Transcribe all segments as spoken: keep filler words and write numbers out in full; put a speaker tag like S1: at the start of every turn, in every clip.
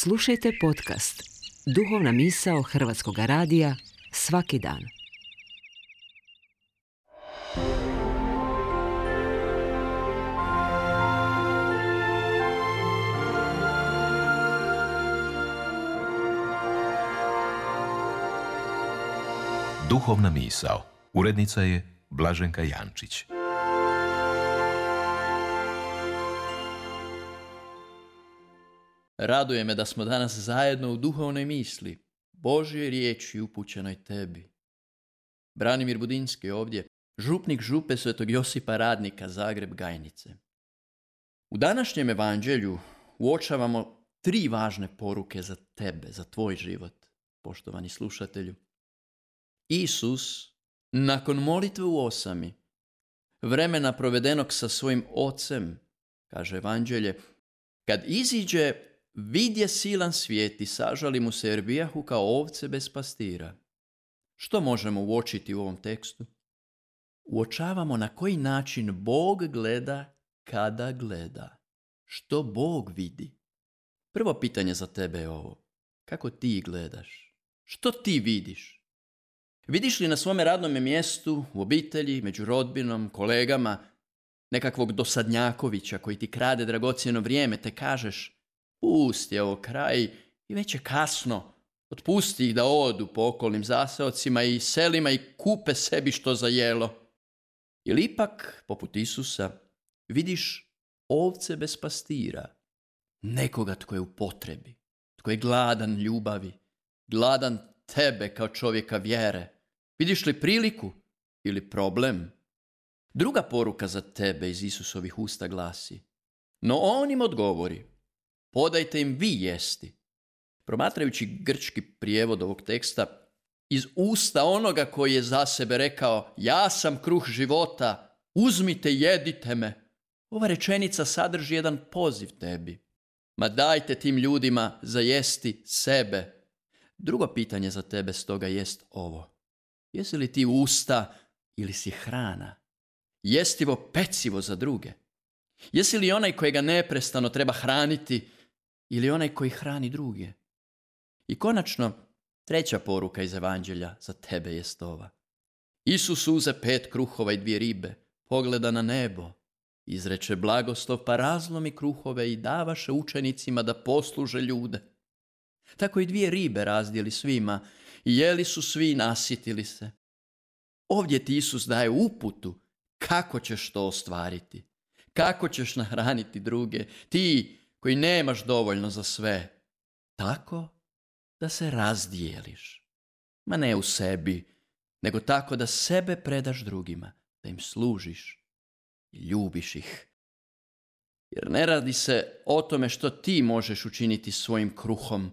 S1: Slušajte podcast Duhovna misao Hrvatskog radija svaki dan.
S2: Duhovna misao. Urednica je Blaženka Jančić.
S3: Raduje me da smo danas zajedno u duhovnoj misli, Božjoj riječi upućenoj tebi. Branimir Budinski ovdje, župnik župe Svetog Josipa Radnika, Zagreb, Gajnice. U današnjem evanđelju uočavamo tri važne poruke za tebe, za tvoj život, poštovani slušatelju. Isus, nakon molitve u osami, vremena provedenog sa svojim ocem, kaže evanđelje, kad iziđe, vidje silan svijet i sažali mu se jer bijahu kao ovce bez pastira. Što možemo uočiti u ovom tekstu? Uočavamo na koji način Bog gleda kada gleda. Što Bog vidi? Prvo pitanje za tebe je ovo. Kako ti gledaš? Što ti vidiš? Vidiš li na svome radnome mjestu, u obitelji, među rodbinom, kolegama, nekakvog dosadnjakovića koji ti krade dragocjeno vrijeme, te kažeš pusti ovo kraj i već je kasno, otpusti ih da odu po okolnim zaseocima i selima i kupe sebi što za jelo. Ili ipak, poput Isusa, vidiš ovce bez pastira, nekoga tko je u potrebi, tko je gladan ljubavi, gladan tebe kao čovjeka vjere. Vidiš li priliku ili problem? Druga poruka za tebe iz Isusovih usta glasi: no on im odgovori, podajte im vi jesti. Promatrajući grčki prijevod ovog teksta, iz usta onoga koji je za sebe rekao, ja sam kruh života, uzmite, jedite me, ova rečenica sadrži jedan poziv tebi. Ma dajte tim ljudima za jesti sebe. Drugo pitanje za tebe stoga jest ovo: jesi li ti usta ili si hrana? Jestivo pecivo za druge? Jesi li onaj kojega neprestano treba hraniti ili onaj koji hrani druge? I konačno, treća poruka iz evanđelja za tebe jest ova. Isus uze pet kruhova i dvije ribe, pogleda na nebo, izreče blagoslov, pa razlomi kruhove i davaše učenicima da posluže ljude. Tako i dvije ribe razdijeli svima i jeli su svi i nasitili se. Ovdje ti Isus daje uputu kako ćeš to ostvariti, kako ćeš nahraniti druge, ti koji nemaš dovoljno za sve, tako da se razdijeliš. Ma ne u sebi, nego tako da sebe predaš drugima, da im služiš i ljubiš ih. Jer ne radi se o tome što ti možeš učiniti svojim kruhom,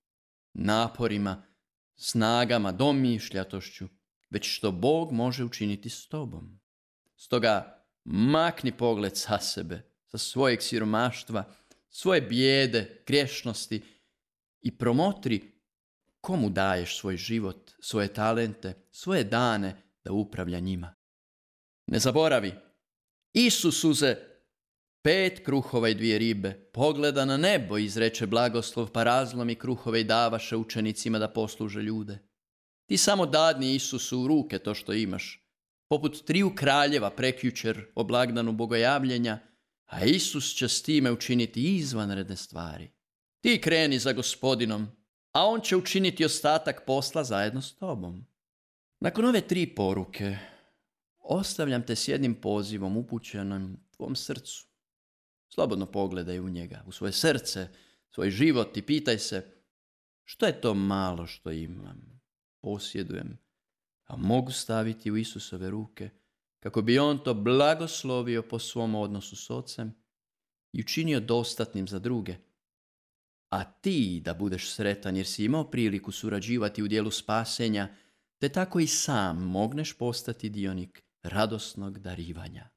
S3: naporima, snagama, domišljatošću, već što Bog može učiniti s tobom. Stoga makni pogled sa sebe, sa svojeg siromaštva, svoje bijede, griješnosti i promotri komu daješ svoj život, svoje talente, svoje dane da upravlja njima. Ne zaboravi, Isus uze pet kruhova i dvije ribe, pogleda na nebo i izreče blagoslov, pa razlomi kruhove i davaše učenicima da posluže ljude. Ti samo dadni Isusu u ruke to što imaš, poput triju kraljeva prekjučer o blagdanu bogojavljenja, a Isus će s time učiniti izvanredne stvari. Ti kreni za Gospodinom, a on će učiniti ostatak posla zajedno s tobom. Nakon ove tri poruke, ostavljam te s jednim pozivom upućenom tvom srcu. Slobodno pogledaj u njega, u svoje srce, svoj život i pitaj se, što je to malo što imam, posjedujem, a mogu staviti u Isusove ruke, kako bi on to blagoslovio po svom odnosu s Ocem i učinio dostatnim za druge. A ti da budeš sretan jer si imao priliku surađivati u dijelu spasenja, te tako i sam mogneš postati dionik radosnog darivanja.